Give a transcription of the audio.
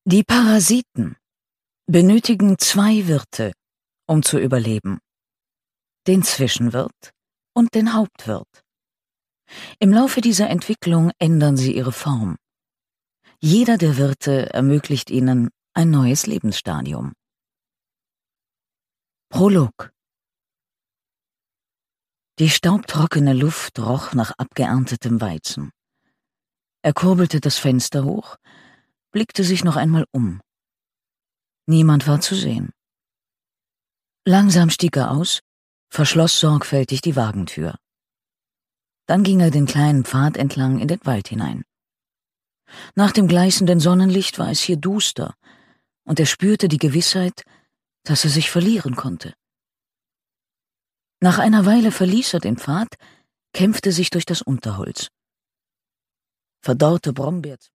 Die Parasiten benötigen 2 Wirte, um zu überleben: den Zwischenwirt und den Hauptwirt. Im Laufe dieser Entwicklung ändern sie ihre Form. Jeder der Wirte ermöglicht ihnen ein neues Lebensstadium. Prolog. Die staubtrockene Luft roch nach abgeerntetem Weizen. Er kurbelte das Fenster hoch, blickte sich noch einmal um. Niemand war zu sehen. Langsam stieg er aus, verschloss sorgfältig die Wagentür. Dann ging er den kleinen Pfad entlang in den Wald hinein. Nach dem gleißenden Sonnenlicht war es hier duster, und er spürte die Gewissheit, dass er sich verlieren konnte. Nach einer Weile verließ er den Pfad, kämpfte sich durch das Unterholz. Verdorrte Brombeeren